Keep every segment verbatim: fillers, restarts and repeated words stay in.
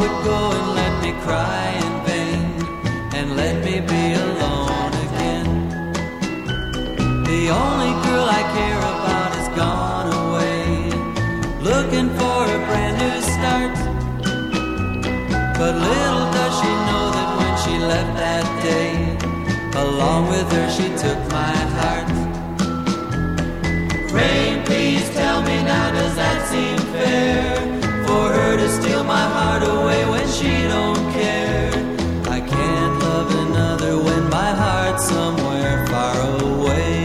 would go and let me cry in vain, and let me be alone again. The only girl I care about has gone away, looking for a brand new start. But little does she know that when she left that day, along with her she took my heart. Rain, please tell me now, does that seem fair? For her to steal my heart away when she don't care. I can't love another when my heart's somewhere far away.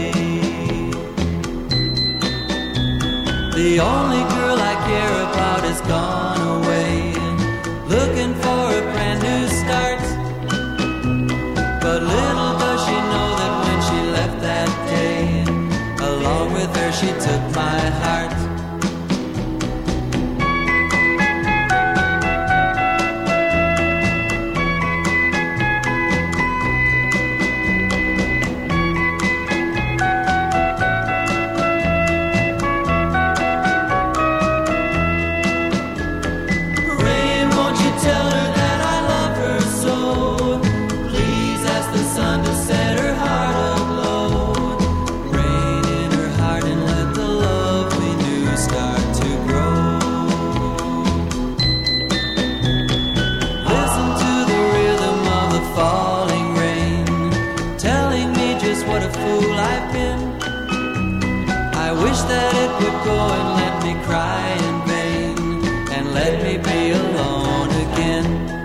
The only girl I care about has gone away, looking for a brand new start. But little does she know that when she left that day, along with her she took my heart. That it would go and let me cry in vain, and let me be alone again.